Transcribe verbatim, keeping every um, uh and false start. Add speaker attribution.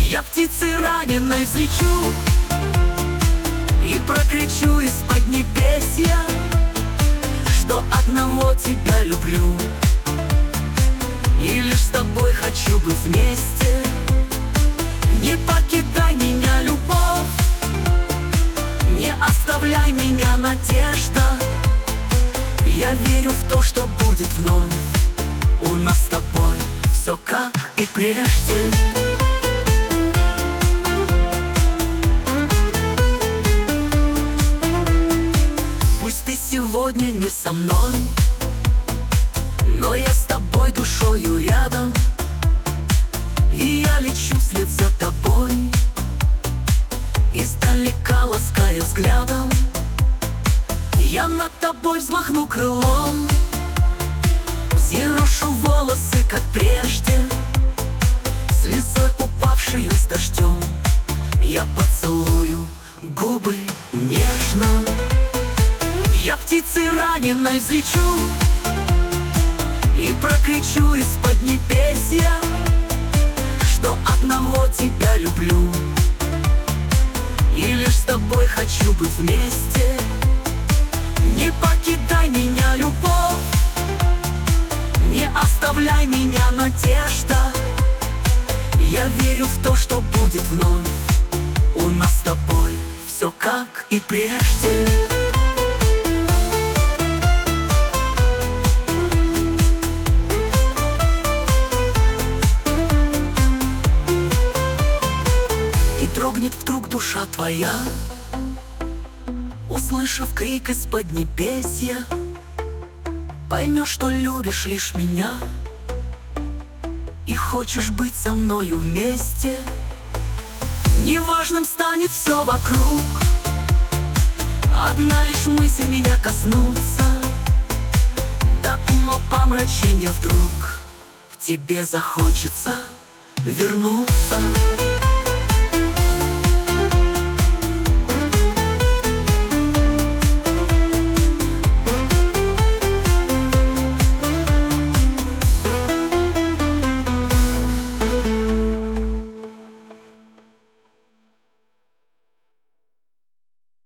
Speaker 1: Я птицей раненой взлечу и прокричу из-под небесья, что одного тебя люблю и лишь с тобой хочу быть вместе. Не покидай меня, любовь, не оставляй меня, надежда. Я верю в то, что будет вновь. У нас с тобой все как и прежде. Пусть ты сегодня не со мной, но я с тобой душою рядом, и я лечу вслед за тобой, издалека лаская взглядом. Я над тобой взмахну крылом, взъерошу волосы, как прежде, слезой упавшей с дождем. Я поцелую губы нежно. Я птицей раненой взлечу и прокричу из-под небесья, что одного тебя люблю и лишь с тобой хочу быть вместе. Не покидай меня, любовь, не оставляй меня, надежда. Я верю в то, что будет вновь. У нас с тобой все как и прежде. И дрогнет вдруг душа твоя, услышав крик из-под небесья. Поймешь, что любишь лишь меня и хочешь быть со мною вместе. Неважным станет все вокруг, одна лишь мысль меня коснуться. Да но помрачения вдруг к тебе захочется вернуться.